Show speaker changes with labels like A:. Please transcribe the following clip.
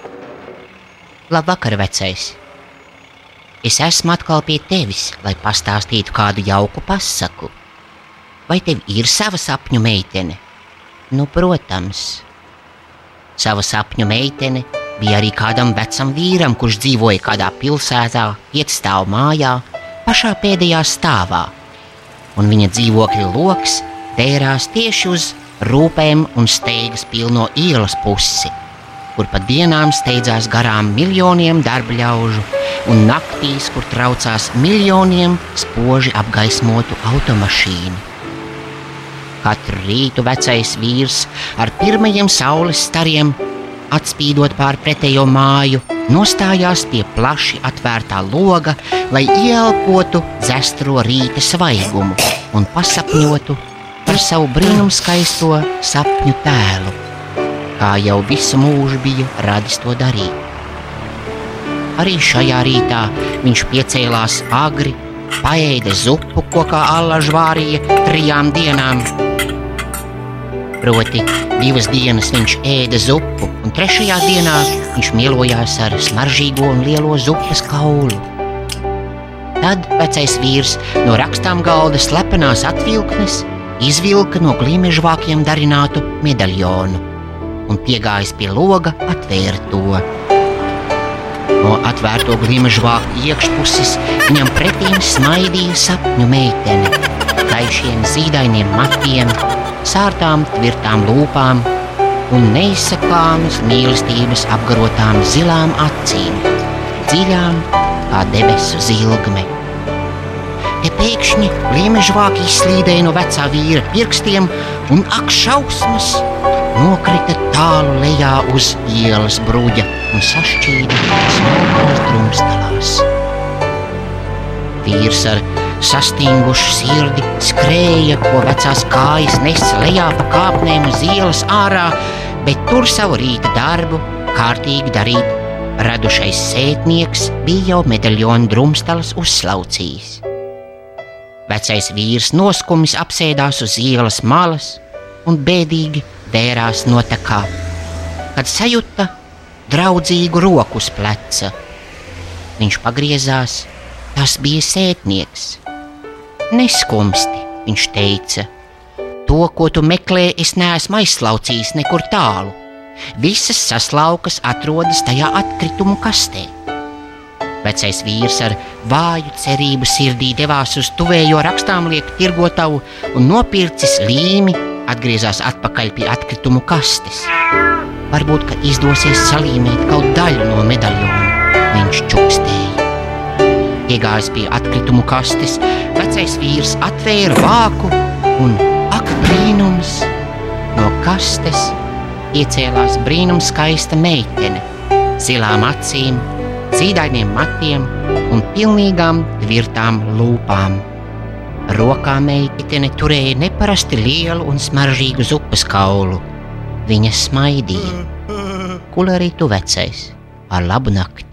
A: Labvakar, vecais! Es esmu atkal pie tevis, lai pastāstītu kādu jauku pasaku. Vai tev ir sava sapņu meitene? Nu, protams. Sava sapņu meitene bija arī kādam vecam vīram, kurš dzīvoja kādā pilsētā, 5 stāvu mājā, pašā pēdējā stāvā. Un viņa dzīvokļa loks tērās tieši uz rūpēm un steigas pilno ielas pusi, kur pa dienām steidzās garām miljoniem darba ļaužu un naktīs, kur traucās miljoniem spoži apgaismotu automašīnu. Katru rītu vecais vīrs ar pirmajiem saules stariem, atspīdot pār pretējo māju, nostājās pie plaši atvērtā loga, lai ieelpotu dzestro rīta svaigumu un pasapņotu par savu brīnumskaisto sapņu tēlu, kā jau visu mūžu bija radis to darīt. Arī šajā rītā viņš piecēlās agri, paēda zupu, ko kā allaž vārīja 3 dienām. Proti 2 dienas viņš ēda zupu, un 3. dienā viņš mielojās ar smaržīgo un lielo zupas kaulu. Tad vecais vīrs no rakstām galda slepenās atvilknes izvilka no gliemežvākiem darinātu medaļonu un piegājis pie loga atvēra to. No atvērto gliemežvāku iekšpuses viņam pretīm smaidīja sapņu meitene, gaišiem zīdainiem matiem, sārtām tvirtām lūpām un neizsakāmas mīlestības apgarotām zilām acīm, dziļām kā debesu zilgme. Te pēkšņi gliemežvāki izslīdēja no vecā vīra pirkstiem un, ak šausmas, nokrita tālu lejā uz ielas bruģa un sašķīda smalkās drumstalās. Vīrs ar sastingušu sirdi skrēja, ko vecās kājas nesa lejā pa kāpnēm uz ielas ārā, bet tur savu rīta darbu kārtīgi darīt radušais sētnieks bija jau medaļonu drumstalas uzslaucījis. Vecais vīrs noskumis apsēdās uz ielas malas un bēdīgi vērās notekā, kad sajuta draudzīgu roku uz pleca. Viņš pagriezās, tas bija sētnieks. Neskumsti, viņš teica, to, ko tu meklē, es neesmu aizslaucījis nekur tālu. Visas saslaukas atrodas tajā atkritumu kastē. Vecais vīrs ar vāju cerību sirdī devās uz tuvējo rakstāmlieku tirgotavu un nopircis līmi atgriezās atpakaļ pie atkritumu kastes. Varbūt, ka izdosies salīmēt kaut daļu no medaļona, viņš čukstēja. Iegājis pie atkritumu kastes, vecais vīrs atvēra vāku un, ak brīnums, no kastes iecēlās brīnumskaista meitene, zilām acīm, zīdainiem matiem un pilnīgām tvirtām lūpām. Rokā meitene turēja neparasti lielu un smaržīgu zupas kaulu. Viņa smaidīja. Kul arī tu, vecais, ar labu nakti!